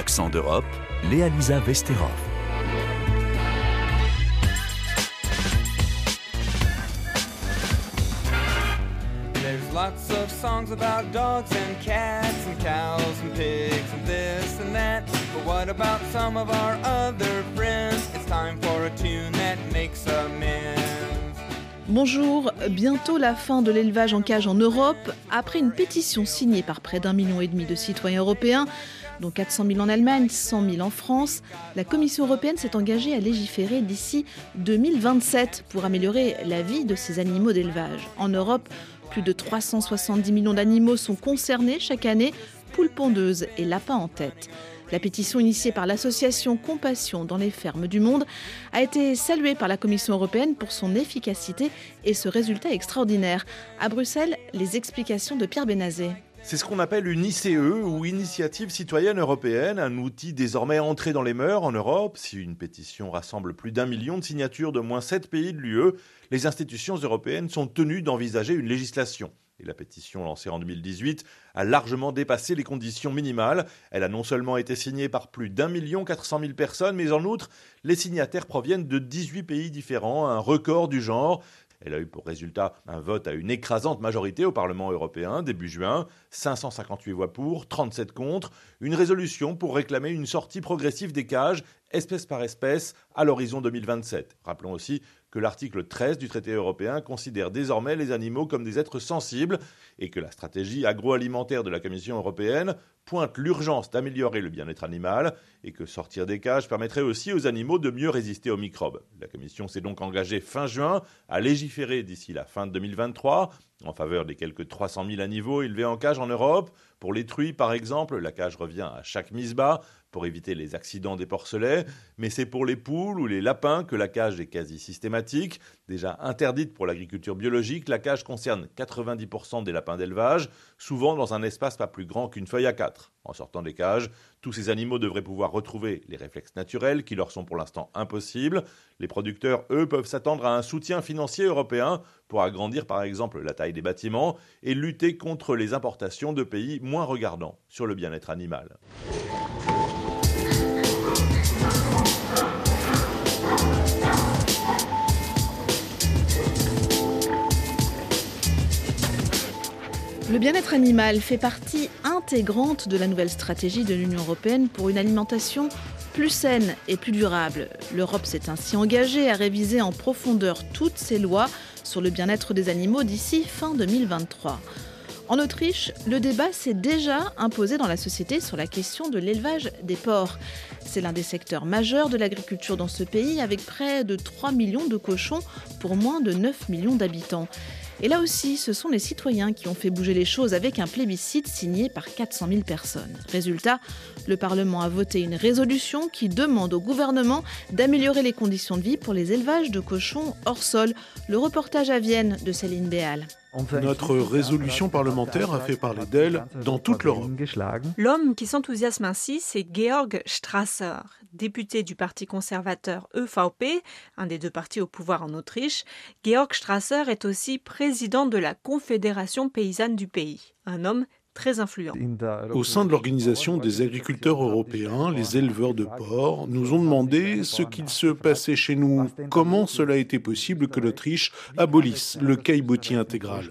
Accent d'Europe, Léa-Lisa Vesterov. There's lots of songs about dogs and cats and cows and pigs and this and that. But what about some of our other friends? It's time for a tune that makes amends. Bonjour, bientôt la fin de l'élevage en cage en Europe. Après une pétition signée par près d'1,5 million de citoyens européens, dont 400 000 en Allemagne, 100 000 en France, la Commission européenne s'est engagée à légiférer d'ici 2027 pour améliorer la vie de ces animaux d'élevage. En Europe, plus de 370 millions d'animaux sont concernés chaque année, poules pondeuses et lapins en tête. La pétition initiée par l'association Compassion dans les fermes du monde a été saluée par la Commission européenne pour son efficacité et ce résultat extraordinaire. À Bruxelles, les explications de Pierre Benazet. C'est ce qu'on appelle une ICE ou Initiative citoyenne européenne, un outil désormais entré dans les mœurs en Europe. Si une pétition rassemble plus d'1 million de signatures de moins 7 pays de l'UE, les institutions européennes sont tenues d'envisager une législation. Et la pétition lancée en 2018 a largement dépassé les conditions minimales. Elle a non seulement été signée par plus d'1 400 000 personnes, mais en outre, les signataires proviennent de 18 pays différents, un record du genre. Elle a eu pour résultat un vote à une écrasante majorité au Parlement européen début juin, 558 voix pour, 37 contre, une résolution pour réclamer une sortie progressive des cages, espèce par espèce, à l'horizon 2027. Rappelons aussi que l'article 13 du traité européen considère désormais les animaux comme des êtres sensibles et que la stratégie agroalimentaire de la Commission européenne pointe l'urgence d'améliorer le bien-être animal et que sortir des cages permettrait aussi aux animaux de mieux résister aux microbes. La Commission s'est donc engagée fin juin à légiférer d'ici la fin de 2023 en faveur des quelques 300 000 animaux élevés en cage en Europe. Pour les truies, par exemple, la cage revient à chaque mise bas pour éviter les accidents des porcelets, mais c'est pour les poules ou les lapins que la cage est quasi systématique. Déjà interdite pour l'agriculture biologique, la cage concerne 90% des lapins d'élevage, souvent dans un espace pas plus grand qu'une feuille A4. En sortant des cages, tous ces animaux devraient pouvoir retrouver les réflexes naturels qui leur sont pour l'instant impossibles. Les producteurs, eux, peuvent s'attendre à un soutien financier européen pour agrandir par exemple la taille des bâtiments et lutter contre les importations de pays moins regardants sur le bien-être animal. Le bien-être animal fait partie intégrante de la nouvelle stratégie de l'Union européenne pour une alimentation plus saine et plus durable. L'Europe s'est ainsi engagée à réviser en profondeur toutes ses lois sur le bien-être des animaux d'ici fin 2023. En Autriche, le débat s'est déjà imposé dans la société sur la question de l'élevage des porcs. C'est l'un des secteurs majeurs de l'agriculture dans ce pays, avec près de 3 millions de cochons pour moins de 9 millions d'habitants. Et là aussi, ce sont les citoyens qui ont fait bouger les choses avec un plébiscite signé par 400 000 personnes. Résultat, le Parlement a voté une résolution qui demande au gouvernement d'améliorer les conditions de vie pour les élevages de cochons hors sol. Le reportage à Vienne de Céline Béal. Notre résolution parlementaire a fait parler d'elle dans toute l'Europe. L'homme qui s'enthousiasme ainsi, c'est Georg Strasser, député du parti conservateur EVP, un des deux partis au pouvoir en Autriche. Georg Strasser est aussi président de la Confédération paysanne du pays, un homme très influent. Au sein de l'Organisation des agriculteurs européens, les éleveurs de porcs nous ont demandé ce qu'il se passait chez nous, comment cela a été possible que l'Autriche abolisse le Caillebotis intégral.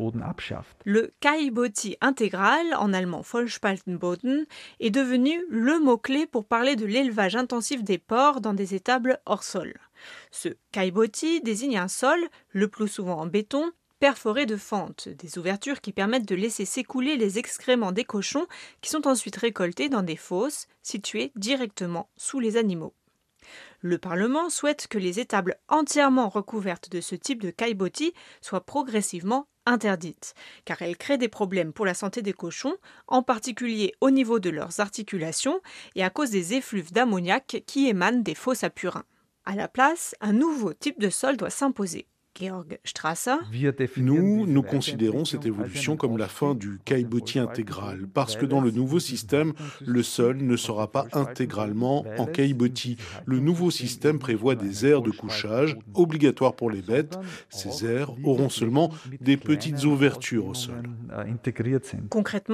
Le Caillebotis intégral, en allemand Vollspaltenboden, est devenu le mot-clé pour parler de l'élevage intensif des porcs dans des étables hors sol. Ce Caillebotis désigne un sol, le plus souvent en béton, perforés de fentes, des ouvertures qui permettent de laisser s'écouler les excréments des cochons qui sont ensuite récoltés dans des fosses situées directement sous les animaux. Le Parlement souhaite que les étables entièrement recouvertes de ce type de caillebotis soient progressivement interdites, car elles créent des problèmes pour la santé des cochons, en particulier au niveau de leurs articulations et à cause des effluves d'ammoniac qui émanent des fosses à purin. À la place, un nouveau type de sol doit s'imposer. Georg Strasser. Nous considérons cette évolution comme la fin du caillebotis intégral, parce que dans le nouveau système, le sol ne sera pas intégralement en caillebotis. Le nouveau système prévoit des aires de couchage obligatoires pour les bêtes. Ces aires auront seulement des petites ouvertures au sol. Concrètement,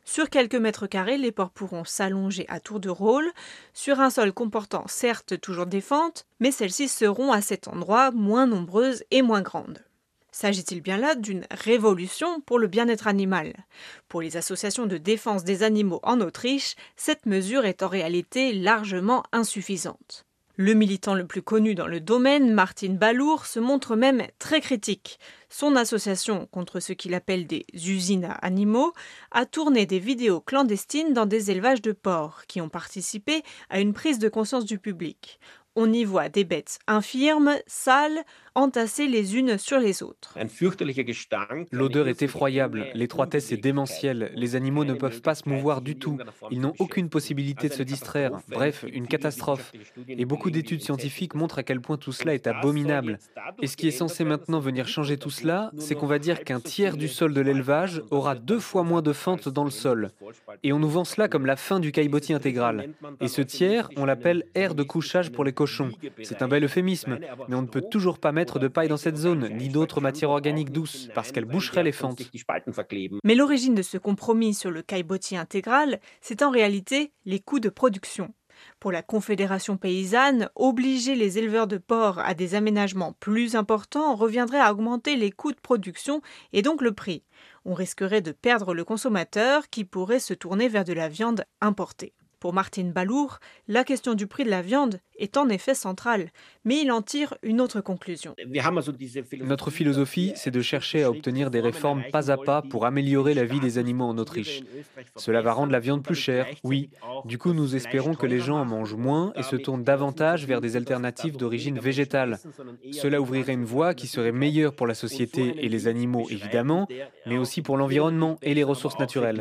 Sur quelques mètres carrés, les porcs pourront s'allonger à tour de rôle, sur un sol comportant certes toujours des fentes, mais celles-ci seront à cet endroit moins nombreuses et moins grandes. S'agit-il bien là d'une révolution pour le bien-être animal ? Pour les associations de défense des animaux en Autriche, cette mesure est en réalité largement insuffisante. Le militant le plus connu dans le domaine, Martin Ballour, se montre même très critique. Son association contre ce qu'il appelle des usines à animaux a tourné des vidéos clandestines dans des élevages de porcs qui ont participé à une prise de conscience du public. On y voit des bêtes infirmes, sales, entassées les unes sur les autres. L'odeur est effroyable, l'étroitesse est démentielle, les animaux ne peuvent pas se mouvoir du tout, ils n'ont aucune possibilité de se distraire, bref, une catastrophe. Et beaucoup d'études scientifiques montrent à quel point tout cela est abominable. Et ce qui est censé maintenant venir changer tout cela, c'est qu'on va dire qu'un tiers du sol de l'élevage aura 2 fois moins de fentes dans le sol. Et on nous vend cela comme la fin du caillebotis intégral. Et ce tiers, on l'appelle aire de couchage pour les cochons. C'est un bel euphémisme, mais on ne peut toujours pas mettre de paille dans cette zone, ni d'autres matières organiques douces, parce qu'elles boucheraient les fentes. Mais l'origine de ce compromis sur le caillebotis intégral, c'est en réalité les coûts de production. Pour la Confédération paysanne, obliger les éleveurs de porcs à des aménagements plus importants reviendrait à augmenter les coûts de production et donc le prix. On risquerait de perdre le consommateur qui pourrait se tourner vers de la viande importée. Pour Martin Ballour, la question du prix de la viande est en effet centrale, mais il en tire une autre conclusion. Notre philosophie, c'est de chercher à obtenir des réformes pas à pas pour améliorer la vie des animaux en Autriche. Cela va rendre la viande plus chère, oui. Du coup, nous espérons que les gens en mangent moins et se tournent davantage vers des alternatives d'origine végétale. Cela ouvrirait une voie qui serait meilleure pour la société et les animaux, évidemment, mais aussi pour l'environnement et les ressources naturelles.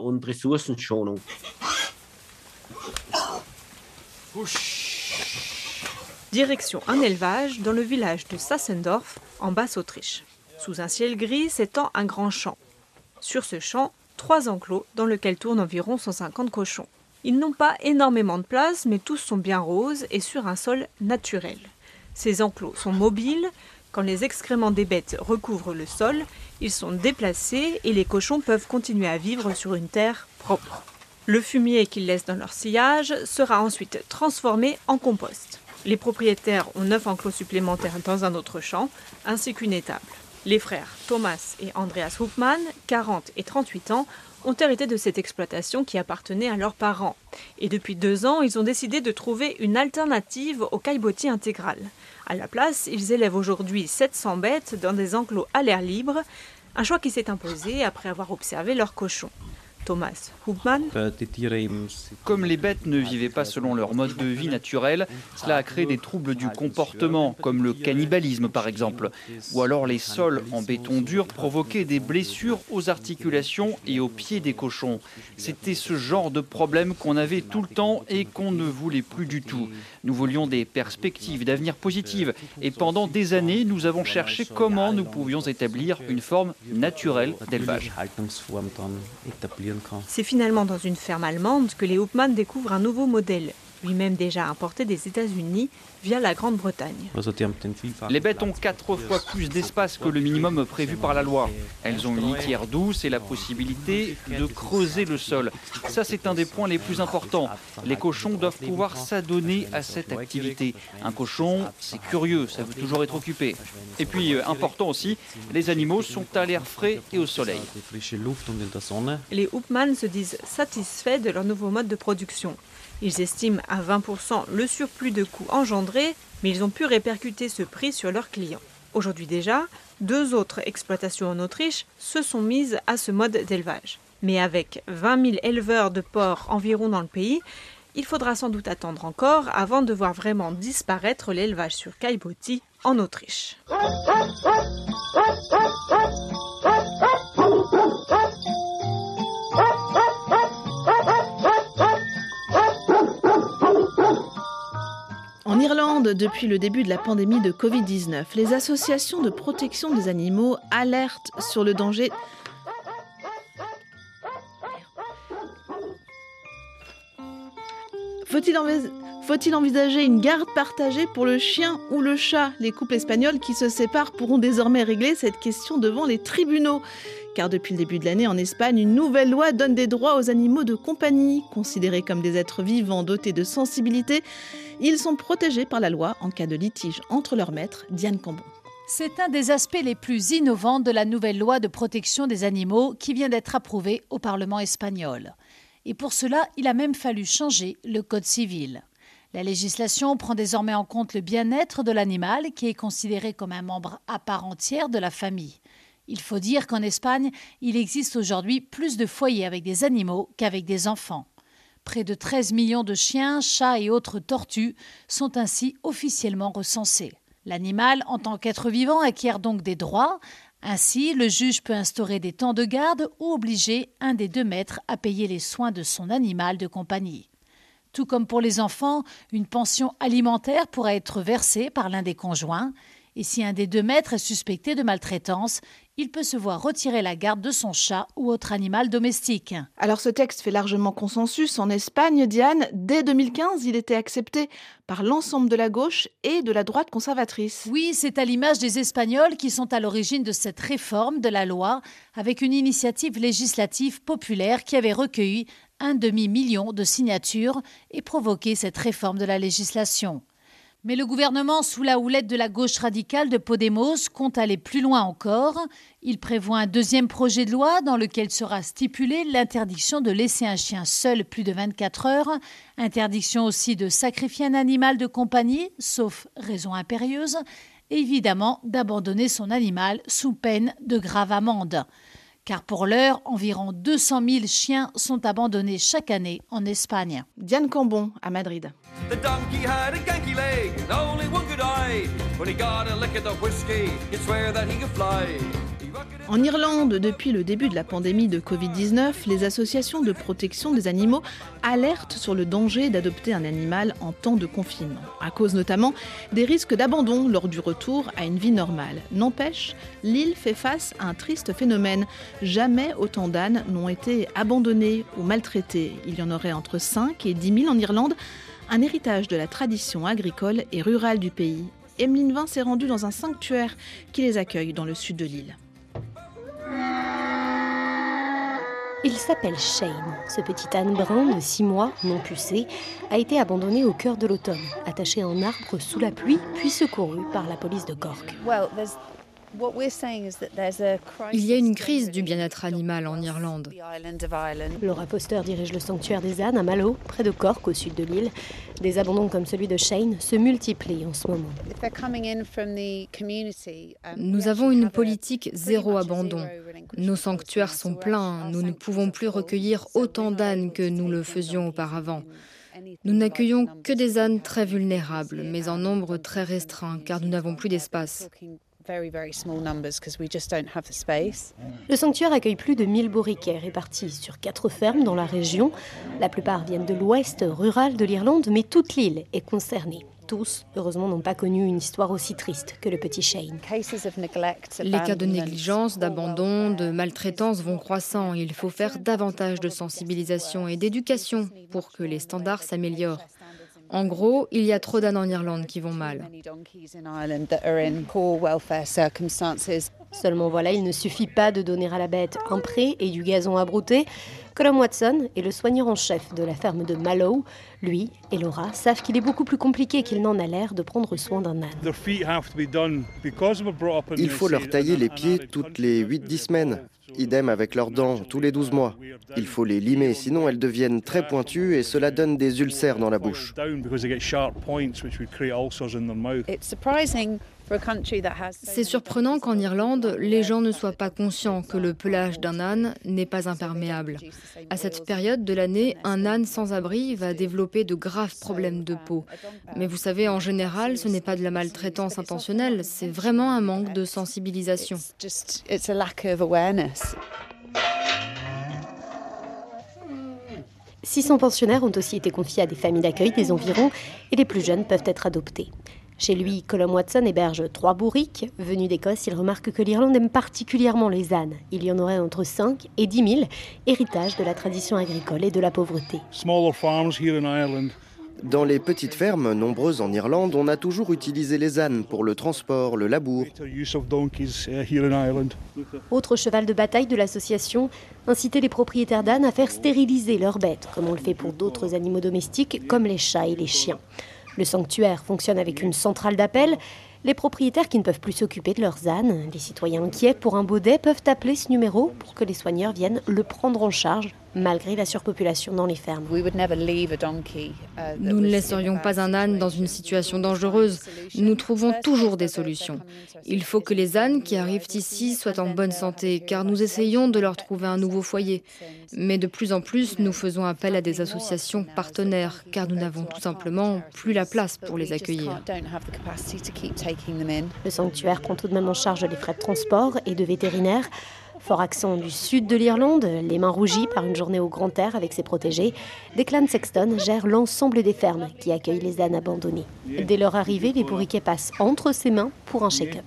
Direction un élevage dans le village de Sassendorf, en Basse-Autriche. Sous un ciel gris s'étend un grand champ. Sur ce champ, 3 enclos dans lesquels tournent environ 150 cochons. Ils n'ont pas énormément de place, mais tous sont bien roses et sur un sol naturel. Ces enclos sont mobiles. Quand les excréments des bêtes recouvrent le sol, ils sont déplacés et les cochons peuvent continuer à vivre sur une terre propre. Le fumier qu'ils laissent dans leur sillage sera ensuite transformé en compost. Les propriétaires ont 9 enclos supplémentaires dans un autre champ, ainsi qu'une étable. Les frères Thomas et Andreas Hupmann, 40 et 38 ans, ont hérité de cette exploitation qui appartenait à leurs parents. Et depuis 2 ans, ils ont décidé de trouver une alternative au caillebotis intégral. À la place, ils élèvent aujourd'hui 700 bêtes dans des enclos à l'air libre, un choix qui s'est imposé après avoir observé leurs cochons. Thomas Hupmann. Comme les bêtes ne vivaient pas selon leur mode de vie naturel, cela a créé des troubles du comportement, comme le cannibalisme par exemple. Ou alors les sols en béton dur provoquaient des blessures aux articulations et aux pieds des cochons. C'était ce genre de problème qu'on avait tout le temps et qu'on ne voulait plus du tout. Nous voulions des perspectives d'avenir positives et pendant des années, nous avons cherché comment nous pouvions établir une forme naturelle d'élevage. C'est finalement dans une ferme allemande que les Hupmann découvrent un nouveau modèle, lui-même déjà importé des États-Unis via la Grande-Bretagne. Les bêtes ont 4 fois plus d'espace que le minimum prévu par la loi. Elles ont une litière douce et la possibilité de creuser le sol. Ça, c'est un des points les plus importants. Les cochons doivent pouvoir s'adonner à cette activité. Un cochon, c'est curieux, ça veut toujours être occupé. Et puis, important aussi, les animaux sont à l'air frais et au soleil. Les Hupmann se disent satisfaits de leur nouveau mode de production. Ils estiment à 20% le surplus de coûts engendré, mais ils ont pu répercuter ce prix sur leurs clients. Aujourd'hui déjà, 2 autres exploitations en Autriche se sont mises à ce mode d'élevage. Mais avec 20 000 éleveurs de porcs environ dans le pays, il faudra sans doute attendre encore avant de voir vraiment disparaître l'élevage sur caillebotis en Autriche. En Irlande, depuis le début de la pandémie de Covid-19, les associations de protection des animaux alertent sur le danger. Faut-il envisager une garde partagée pour le chien ou le chat ? Les couples espagnols qui se séparent pourront désormais régler cette question devant les tribunaux. car depuis le début de l'année en Espagne, une nouvelle loi donne des droits aux animaux de compagnie, considérés comme des êtres vivants dotés de sensibilité. Ils sont protégés par la loi en cas de litige entre leurs maîtres. Diane Cambon. C'est un des aspects les plus innovants de la nouvelle loi de protection des animaux qui vient d'être approuvée au Parlement espagnol. Et pour cela, il a même fallu changer le code civil. La législation prend désormais en compte le bien-être de l'animal qui est considéré comme un membre à part entière de la famille. Il faut dire qu'en Espagne, il existe aujourd'hui plus de foyers avec des animaux qu'avec des enfants. Près de 13 millions de chiens, chats et autres tortues sont ainsi officiellement recensés. L'animal, en tant qu'être vivant, acquiert donc des droits. Ainsi, le juge peut instaurer des temps de garde ou obliger un des deux maîtres à payer les soins de son animal de compagnie. Tout comme pour les enfants, une pension alimentaire pourra être versée par l'un des conjoints. Et si un des deux maîtres est suspecté de maltraitance, il peut se voir retirer la garde de son chat ou autre animal domestique. Alors ce texte fait largement consensus en Espagne, Diane. Dès 2015, il était accepté par l'ensemble de la gauche et de la droite conservatrice. Oui, c'est à l'image des Espagnols qui sont à l'origine de cette réforme de la loi, avec une initiative législative populaire qui avait recueilli 1,5 million de signatures et provoqué cette réforme de la législation. Mais le gouvernement, sous la houlette de la gauche radicale de Podemos, compte aller plus loin encore. Il prévoit un deuxième projet de loi dans lequel sera stipulée l'interdiction de laisser un chien seul plus de 24 heures, interdiction aussi de sacrifier un animal de compagnie, sauf raison impérieuse, et évidemment d'abandonner son animal sous peine de grave amende. Car pour l'heure, environ 200 000 chiens sont abandonnés chaque année en Espagne. Diane Cambon, à Madrid. The donkey had a ganky leg and only one good eye. When he got a lick of the whiskey, he'd swear that he could fly. En Irlande, depuis le début de la pandémie de Covid-19, les associations de protection des animaux alertent sur le danger d'adopter un animal en temps de confinement, à cause notamment des risques d'abandon lors du retour à une vie normale. N'empêche, l'île fait face à un triste phénomène. Jamais autant d'ânes n'ont été abandonnés ou maltraités. Il y en aurait entre 5 et 10 000 en Irlande, un héritage de la tradition agricole et rurale du pays. Emeline Vin s'est rendue dans un sanctuaire qui les accueille dans le sud de l'île. Il s'appelle Shane. Ce petit âne brun de 6 mois, non pucé, a été abandonné au cœur de l'automne, attaché à un arbre sous la pluie, puis secouru par la police de Cork. Il y a une crise du bien-être animal en Irlande. Laura Foster dirige le sanctuaire des ânes à Mallow, près de Cork, au sud de l'île. Des abandons comme celui de Shane se multiplient en ce moment. Nous avons une politique zéro abandon. Nos sanctuaires sont pleins. Nous ne pouvons plus recueillir autant d'ânes que nous le faisions auparavant. Nous n'accueillons que des ânes très vulnérables, mais en nombre très restreint, car nous n'avons plus d'espace. Le sanctuaire accueille plus de 1000 bourriquets répartis sur 4 fermes dans la région. La plupart viennent de l'ouest rural de l'Irlande, mais toute l'île est concernée. Tous, heureusement, n'ont pas connu une histoire aussi triste que le petit Shane. Les cas de négligence, d'abandon, de maltraitance vont croissant. Il faut faire davantage de sensibilisation et d'éducation pour que les standards s'améliorent. En gros, il y a trop d'ânes en Irlande qui vont mal. Seulement voilà, il ne suffit pas de donner à la bête un pré et du gazon à brouter. Colum Watson est le soigneur en chef de la ferme de Mallow. Lui et Laura savent qu'il est beaucoup plus compliqué qu'il n'en a l'air de prendre soin d'un âne. Il faut leur tailler les pieds toutes les 8-10 semaines. Idem avec leurs dents, tous les 12 mois. Il faut les limer, sinon elles deviennent très pointues et cela donne des ulcères dans la bouche. C'est surprenant qu'en Irlande, les gens ne soient pas conscients que le pelage d'un âne n'est pas imperméable. À cette période de l'année, un âne sans abri va développer de graves problèmes de peau. Mais vous savez, en général, ce n'est pas de la maltraitance intentionnelle, c'est vraiment un manque de sensibilisation. 600 pensionnaires ont aussi été confiés à des familles d'accueil des environs et les plus jeunes peuvent être adoptés. Chez lui, Colum Watson héberge 3 bourriques. Venu d'Écosse, il remarque que l'Irlande aime particulièrement les ânes. Il y en aurait entre 5 et 10 000, héritage de la tradition agricole et de la pauvreté. Dans les petites fermes, nombreuses en Irlande, on a toujours utilisé les ânes pour le transport, le labour. Autre cheval de bataille de l'association, inciter les propriétaires d'ânes à faire stériliser leurs bêtes, comme on le fait pour d'autres animaux domestiques, comme les chats et les chiens. Le sanctuaire fonctionne avec une centrale d'appel. Les propriétaires qui ne peuvent plus s'occuper de leurs ânes, les citoyens inquiets pour un baudet peuvent appeler ce numéro pour que les soigneurs viennent le prendre en charge, malgré la surpopulation dans les fermes. Nous ne laisserions pas un âne dans une situation dangereuse. Nous trouvons toujours des solutions. Il faut que les ânes qui arrivent ici soient en bonne santé, car nous essayons de leur trouver un nouveau foyer. Mais de plus en plus, nous faisons appel à des associations partenaires, car nous n'avons tout simplement plus la place pour les accueillir. Le sanctuaire prend tout de même en charge les frais de transport et de vétérinaire. Fort accent du sud de l'Irlande, les mains rougies par une journée au grand air avec ses protégés, Declan Sexton gère l'ensemble des fermes qui accueillent les ânes abandonnés. Dès leur arrivée, les bourriquets passent entre ses mains pour un check-up.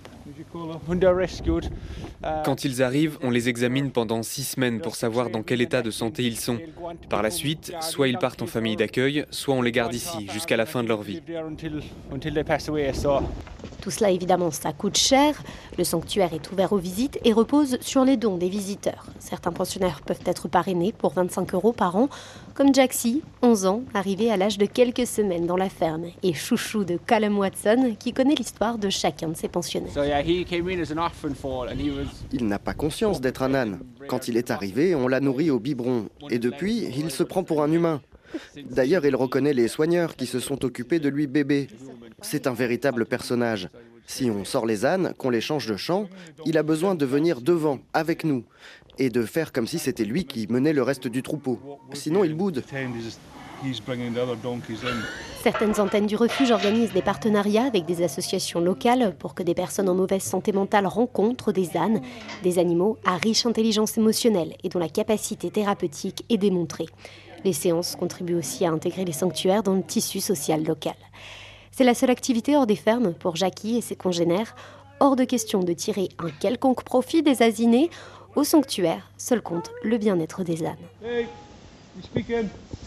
Quand ils arrivent, on les examine pendant 6 semaines pour savoir dans quel état de santé ils sont. Par la suite, soit ils partent en famille d'accueil, soit on les garde ici jusqu'à la fin de leur vie. Tout cela, évidemment, ça coûte cher. Le sanctuaire est ouvert aux visites et repose sur les dons des visiteurs. Certains pensionnaires peuvent être parrainés pour 25 € par an, comme Jaxie, 11 ans, arrivé à l'âge de quelques semaines dans la ferme, et chouchou de Callum Watson, qui connaît l'histoire de chacun de ses pensionnaires. Il n'a pas conscience d'être un âne. Quand il est arrivé, on l'a nourri au biberon. Et depuis, il se prend pour un humain. D'ailleurs, il reconnaît les soigneurs qui se sont occupés de lui bébé. C'est un véritable personnage. Si on sort les ânes, qu'on les change de champ, il a besoin de venir devant, avec nous, et de faire comme si c'était lui qui menait le reste du troupeau. Sinon, il boude. Certaines antennes du refuge organisent des partenariats avec des associations locales pour que des personnes en mauvaise santé mentale rencontrent des ânes, des animaux à riche intelligence émotionnelle et dont la capacité thérapeutique est démontrée. Les séances contribuent aussi à intégrer les sanctuaires dans le tissu social local. C'est la seule activité hors des fermes pour Jackie et ses congénères. Hors de question de tirer un quelconque profit des asinés. Au sanctuaire, seul compte le bien-être des ânes. Hey, you speaking?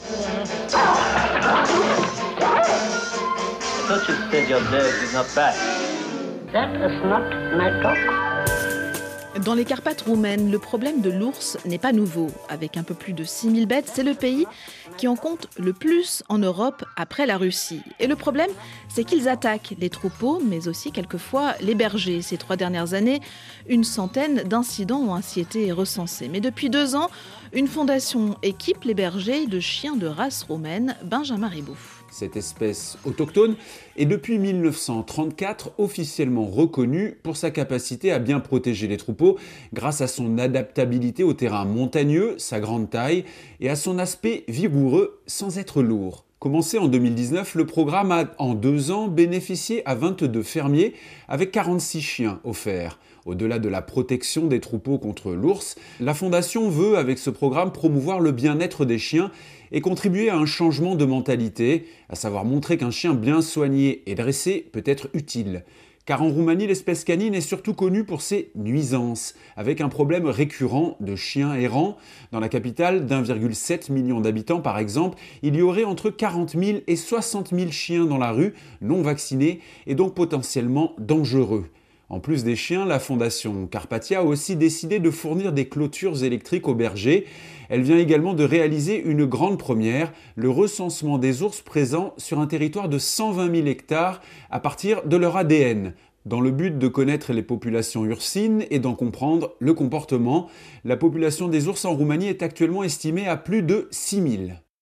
Dans les Carpates roumaines, le problème de l'ours n'est pas nouveau. Avec un peu plus de 6000 bêtes, c'est le pays qui en compte le plus en Europe après la Russie. Et le problème, c'est qu'ils attaquent les troupeaux, mais aussi quelquefois les bergers. Ces 3 dernières années, une centaine d'incidents ont ainsi été recensés. Mais depuis 2 ans, une fondation équipe les bergers de chiens de race roumaine, Benjamin Ribouf. Cette espèce autochtone est depuis 1934 officiellement reconnue pour sa capacité à bien protéger les troupeaux grâce à son adaptabilité au terrain montagneux, sa grande taille et à son aspect vigoureux sans être lourd. Commencé en 2019, le programme a en 2 ans bénéficié à 22 fermiers avec 46 chiens offerts. Au-delà de la protection des troupeaux contre l'ours, la Fondation veut, avec ce programme, promouvoir le bien-être des chiens et contribuer à un changement de mentalité, à savoir montrer qu'un chien bien soigné et dressé peut être utile. Car en Roumanie, l'espèce canine est surtout connue pour ses nuisances, avec un problème récurrent de chiens errants. Dans la capitale d'1,7 million d'habitants, par exemple, il y aurait entre 40 000 et 60 000 chiens dans la rue, non vaccinés et donc potentiellement dangereux. En plus des chiens, la Fondation Carpathia a aussi décidé de fournir des clôtures électriques aux bergers. Elle vient également de réaliser une grande première, le recensement des ours présents sur un territoire de 120 000 hectares à partir de leur ADN. Dans le but de connaître les populations ursines et d'en comprendre le comportement, la population des ours en Roumanie est actuellement estimée à plus de 6 000.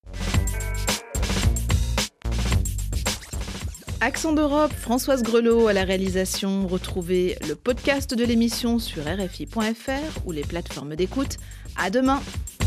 Accent d'Europe, Françoise Grelot à la réalisation. Retrouvez le podcast de l'émission sur RFI.fr ou les plateformes d'écoute. À demain!